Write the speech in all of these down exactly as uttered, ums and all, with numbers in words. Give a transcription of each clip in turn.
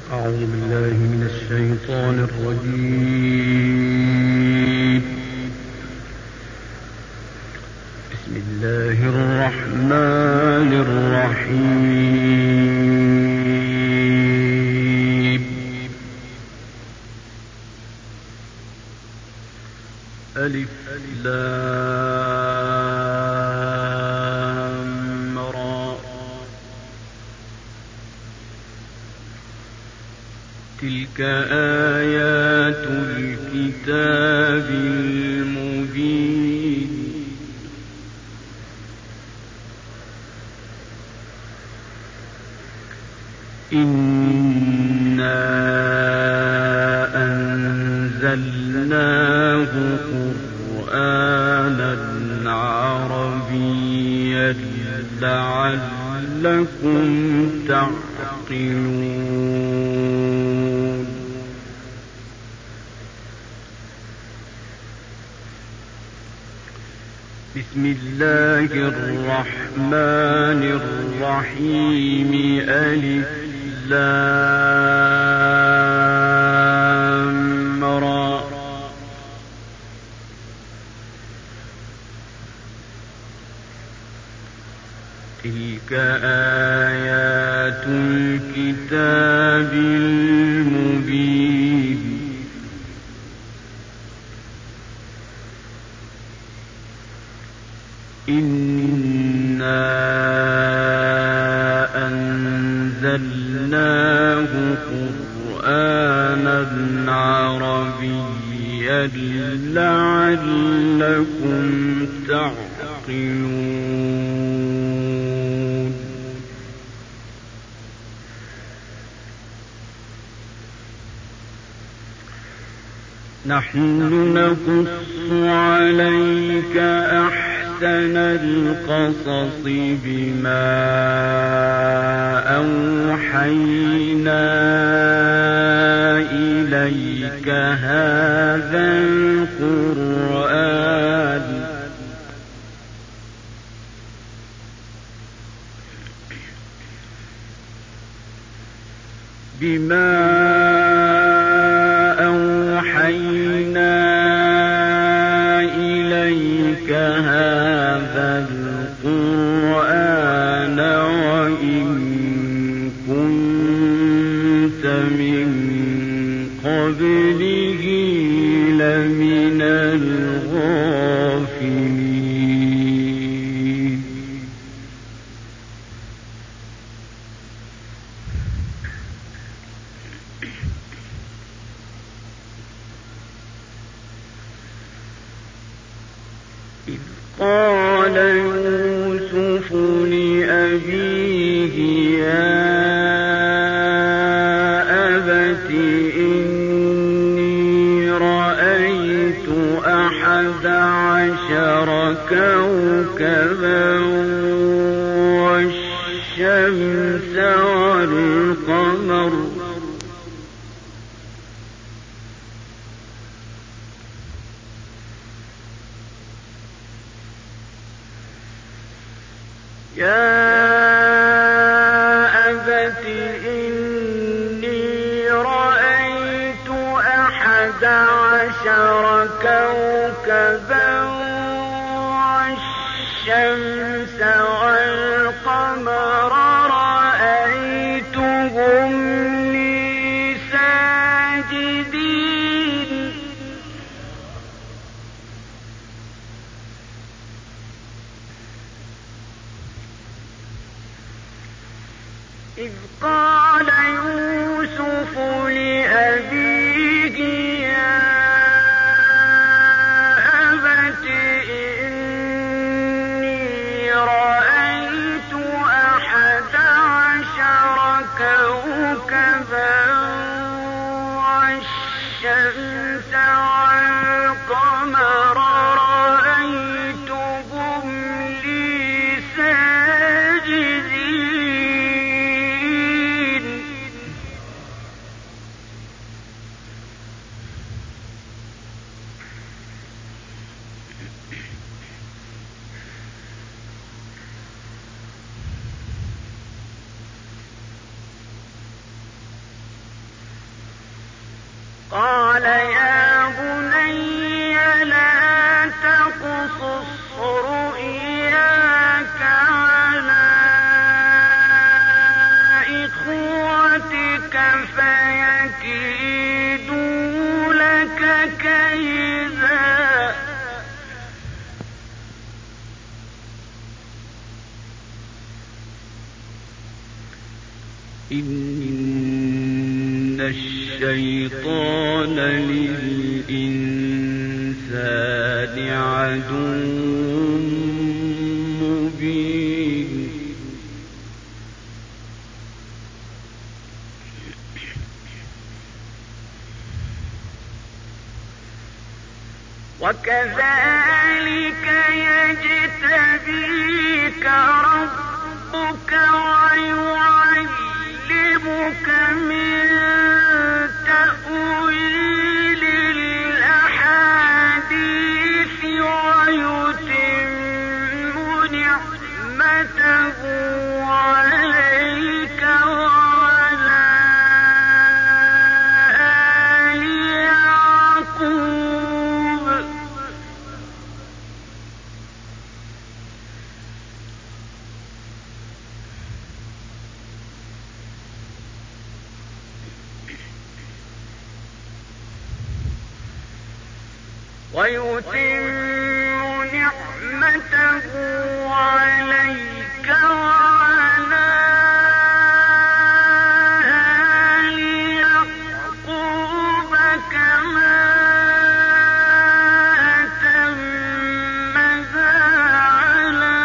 أعوذ بالله من الشيطان الرجيم. بسم الله الرحمن الرحيم. ألف لام را. تلك آيات الكتاب المبين. إنا أنزلناه قرآنا عربيا لعلكم تعقلون. بسم الله الرحمن الرحيم. ألف لام را. تلك آيات الكتاب المبين. إنا أنزلناه قرآنا عربيا لعلكم تعقلون. نحن نقص عليك أحسن القصص بما أوحينا إليك هذا القرآن بما أوحينا إليك هذا القرآن وإن كنت من قبله لمن الغافلين. إذ قال يوسف لأبيه يا أبت إني رأيت أحد عشر كوكبا والشمس والقمر يا أبت إني رأيت أحد عشر كوكبا والشمس والقمر رأيتهم لي ساجدين. إذ قال يوسف لأبيه يا أبت إني رأيت أحد عشر كوكبا والشمس والقمر رأيتهم لي ساجدين. قال يا بني لا تقصص رؤياك على إخوتك فيكيدوا لك كيدا إن الشيطان للإنسان عدو مبين وكذلك يجتبيك ربك ويعلمك من تأويل الأحاديث ويتم نعمته عليك وعلى آل يعقوب ويتم نعمته عليك وعلى آل يعقوب كما أتمها على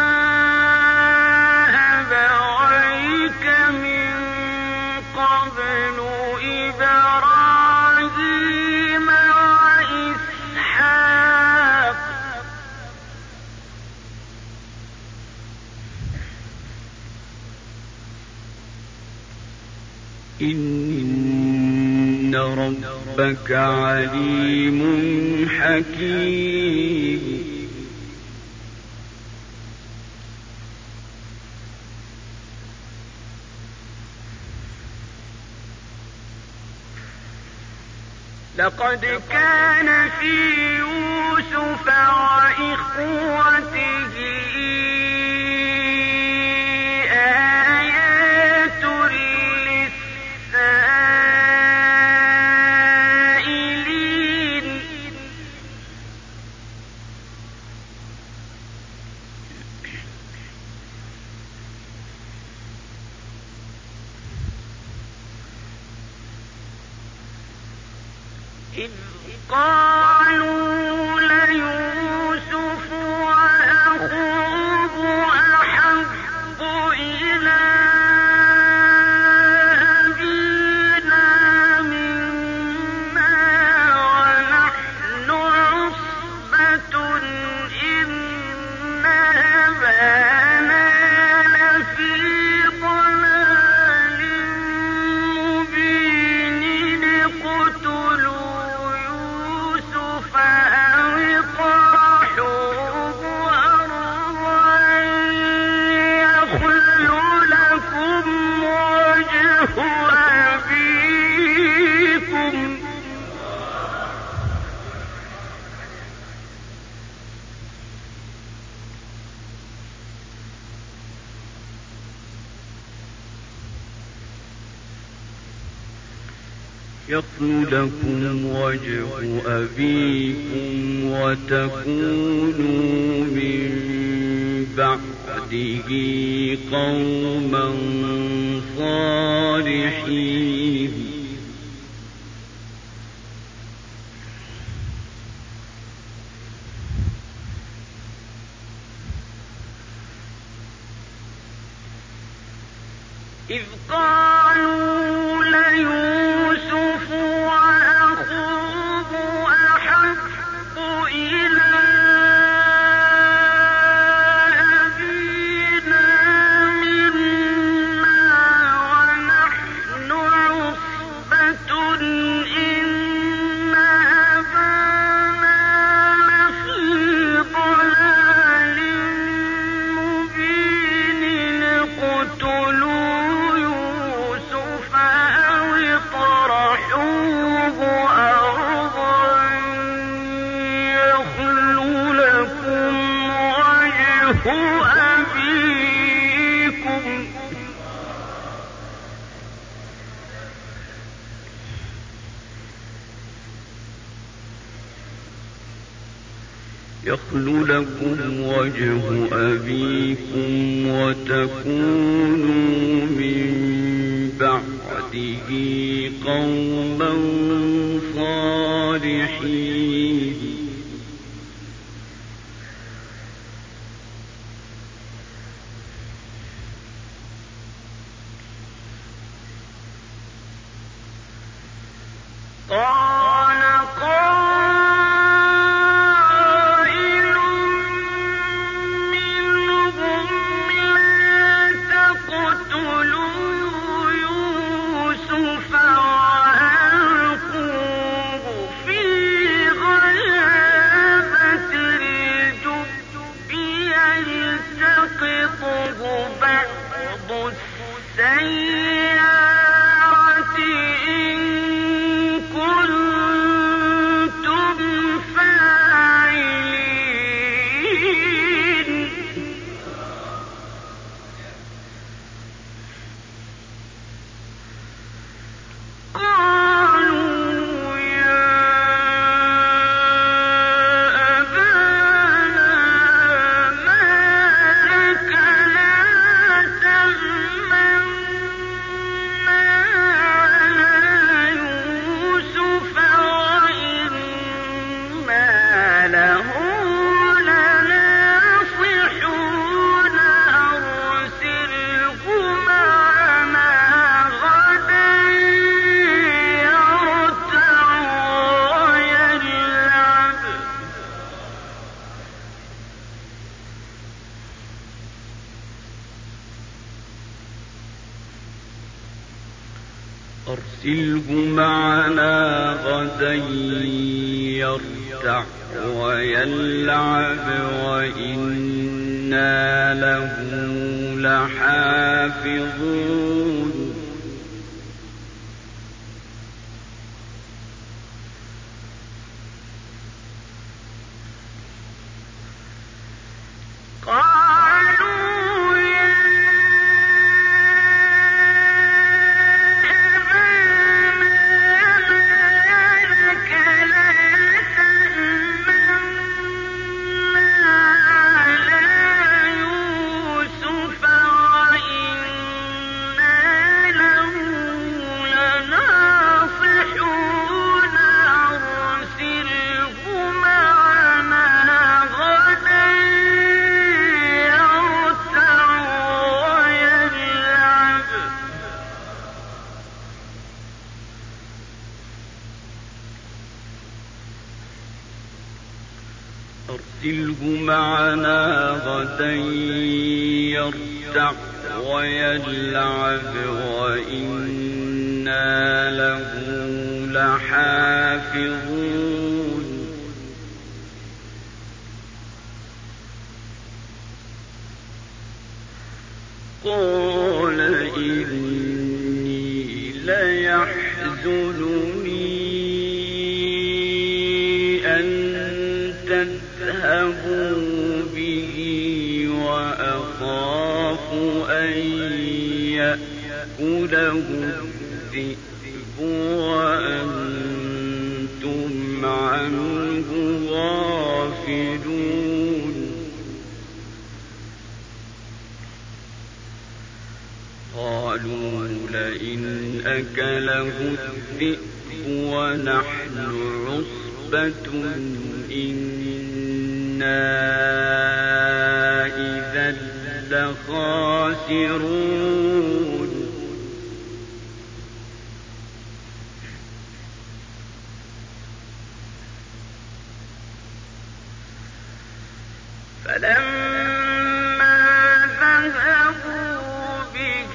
أبويك من قبل إبراهيم إن ربك عليم حكيم لقد كان في يوسف وإخوته آيات للسائلين إذ قالوا ليوسف وأخوه أحب إلى أبينا منا ونحن عصبة إن أبانا لفي ضلال مبين اقتلوا يوسف أو اطرحوه أرضا يخل لكم وجه أبيكم يخل لكم وجه أبيكم وتكونوا من بعده قوما صالحين إذ قالوا ليوسف وأخوه أحب إلى أبينا منا ونحن عصبة إن أبانا لفي ضلال مبين اقتلوا يوسف يخل لكم وجه أبيكم وتكونوا من بعده قوما صالحين. قال قائل منهم لا تقتلوا يوسف وألقوه في غيابة الجب يلتقطه بعض السيارة إن كنتم فاعلين. قالوا يا أبانا ما لك لا تأمنا على يوسف وإنا له لناصحون أرسله معنا غدا يرتع ويلعب. أرسله معنا غدا يرتع ويلعب وإنا له لحافظون. قالوا يا أبانا ما لك لا تأمنا على يوسف وإنا له لناصحون أرسله معنا غدا يرتع ويلعب. أرسله معنا غدا يرتع ويلعب وإنا له لحافظون. قال إني ليحزنني أن تذهبوا به وأخاف أن يأكله الذئب وأنتم عنه غافلون. قالوا لئن أكله الذئب ونحن عصبة إنا إذا لخاسرون. فلما ذهبوا به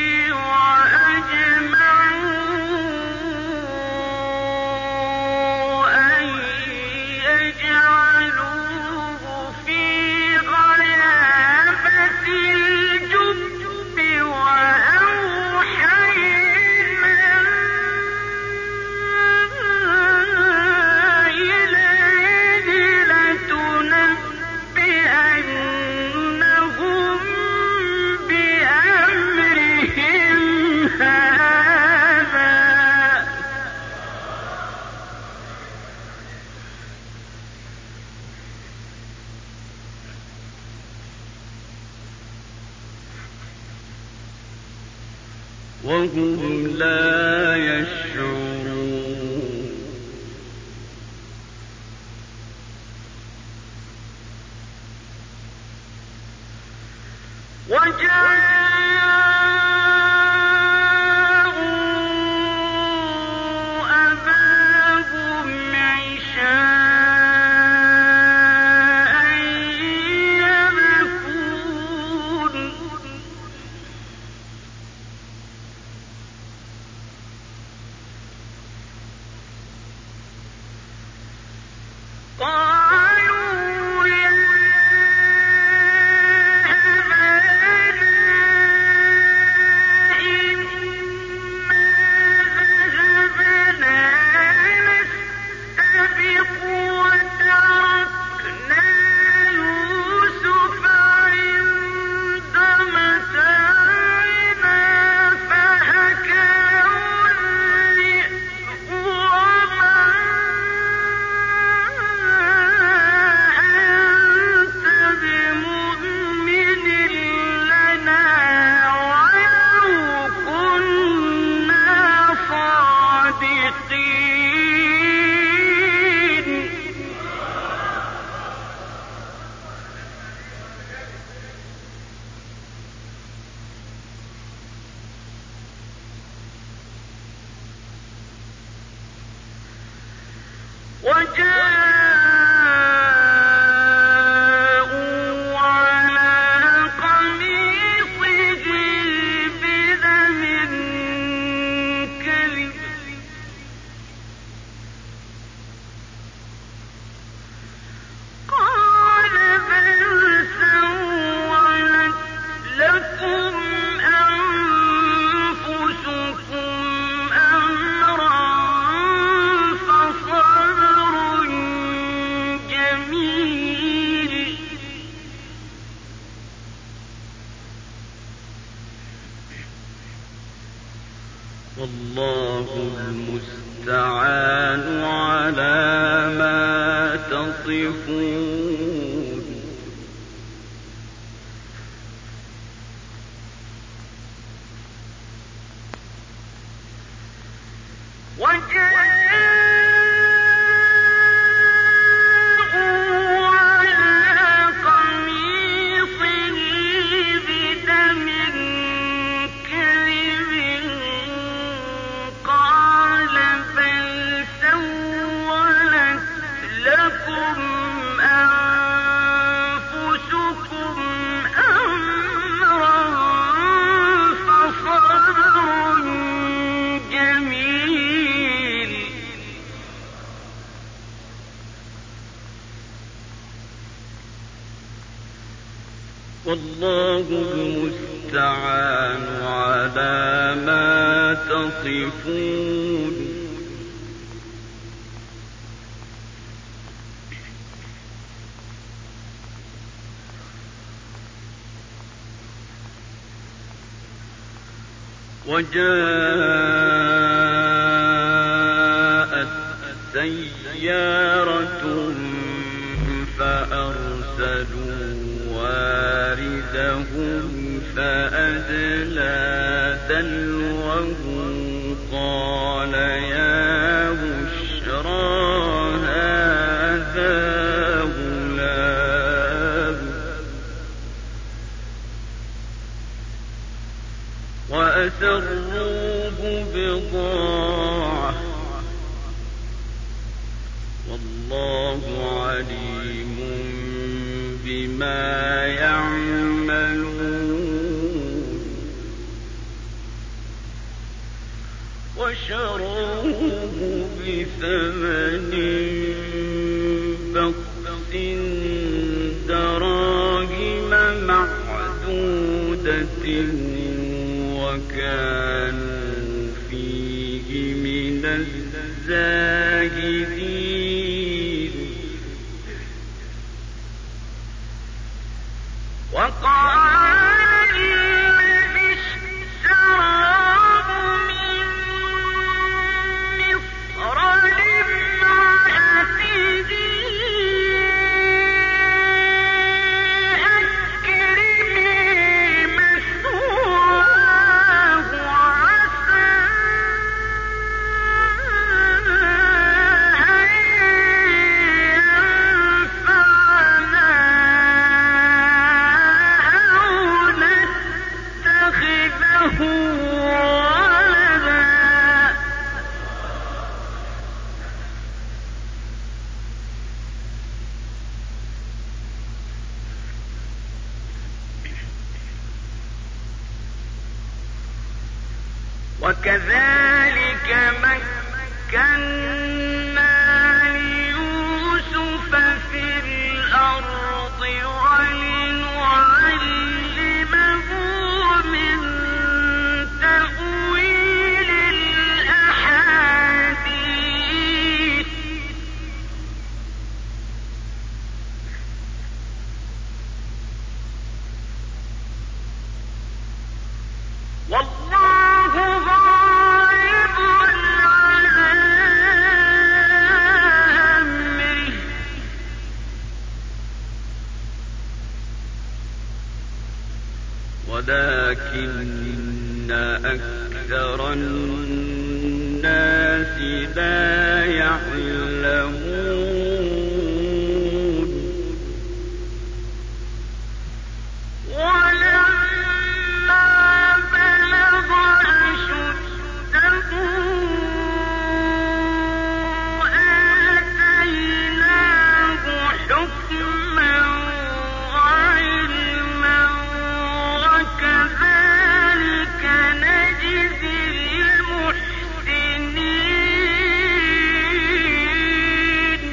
وأجمعوا أن يجعلوه في غيابة الجب وأوحينا إليه لتنبئن وهم لا يشعرون. والله المستعان على ما تصفون. والله المستعان على ما تصفون. وجاءت سيارة فأرسلوا واردهم فأدلى دلوه قال يا بشرى هذا غلام وأسروه بضاعة والله عليم بما يعملون. وشروه بثمن بخس دراهم معدودة وكانوا فيه من الزاهدين. وقال الذي اشتراه من مصر لامرأته أكرمي مثواه عسى وكذلك مكنا ليوسف في الأرض ولنعلمه من تأويل الأحاديث والله غالب على أمره ولكن أكثر الناس لا يعلمون ولما بلغ أشده آتيناه حكما وعلما وكذلك نجزي المحسنين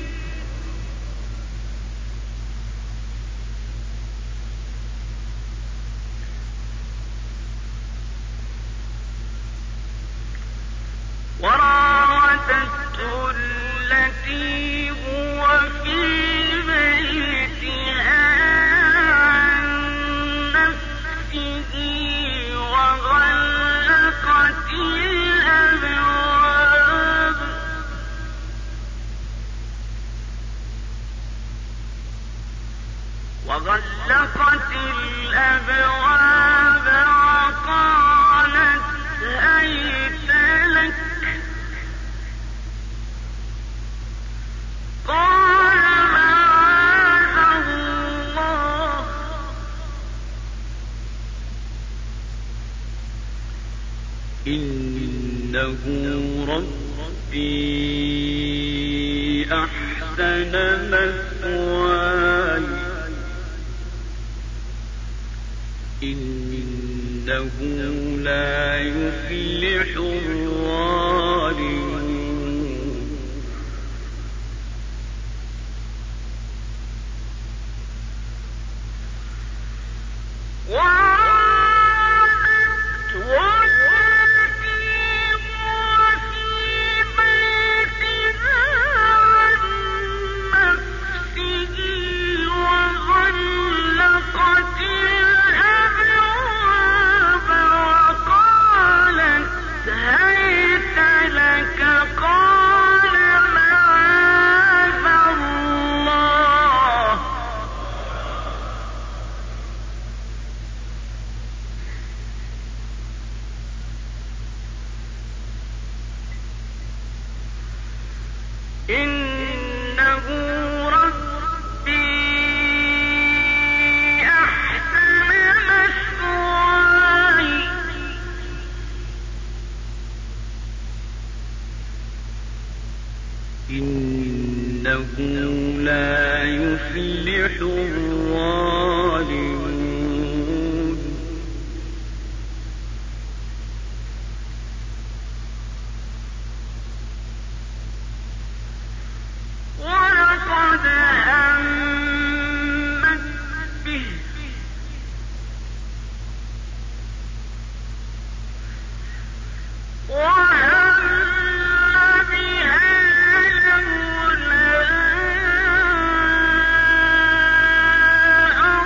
وراودته التي هو في بيتها عن نفسه وغلقت الأبواب وغلقت الأبواب وقالت هيت لك قال معاذ الله إنه ربي أحسن مثواي إنه لا يفلح الظالمون إنه ربي أحسن مثواي إنه لا يفلح الظالمون ولقد همت به وهم بها لولا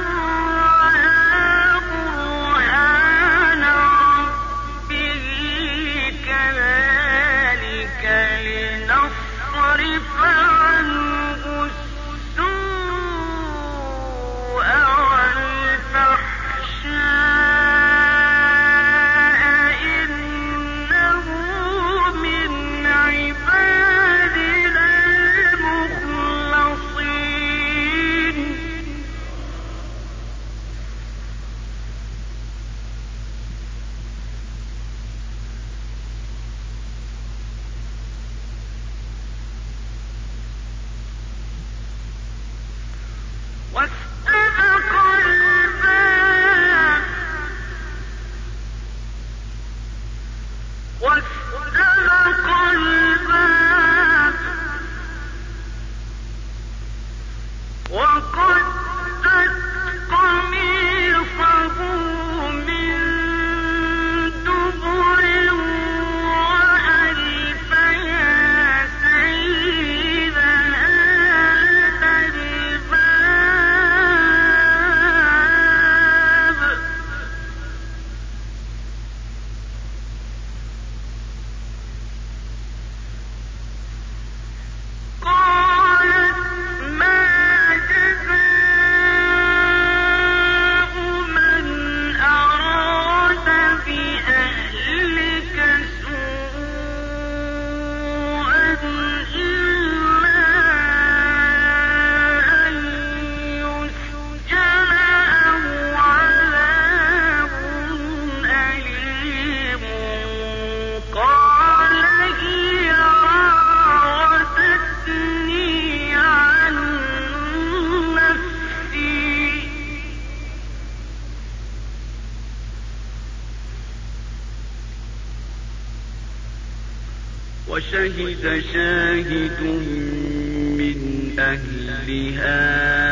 وشهد شاهد من أهلها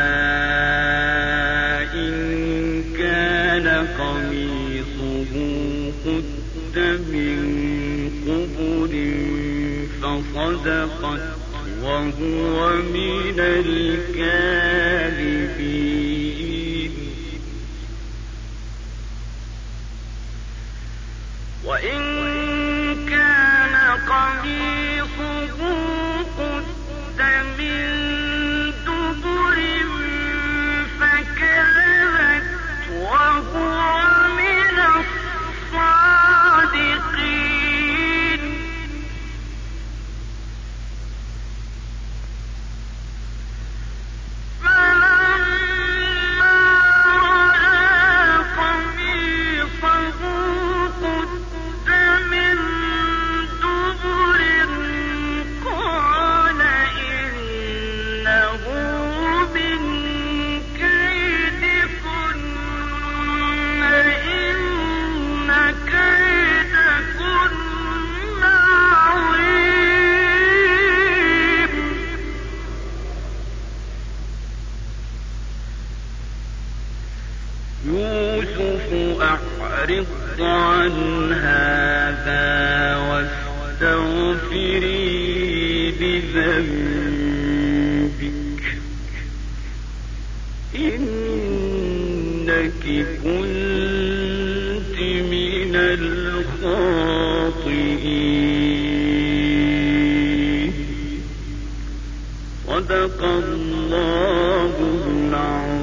إن كان قميصه قد من قبل فصدقت وهو من الكاذبين. وإن كان قميصه قد من دبر فكذبت وهو من الصادقين. فلما رأى قميصه قد من دبر قال إنه من كيدكن إن كيدكن عظيم. يوسف أعرض عن هذا واستغفري لذنبك إنك كنت من الخاطئين. صدق الله العظيم.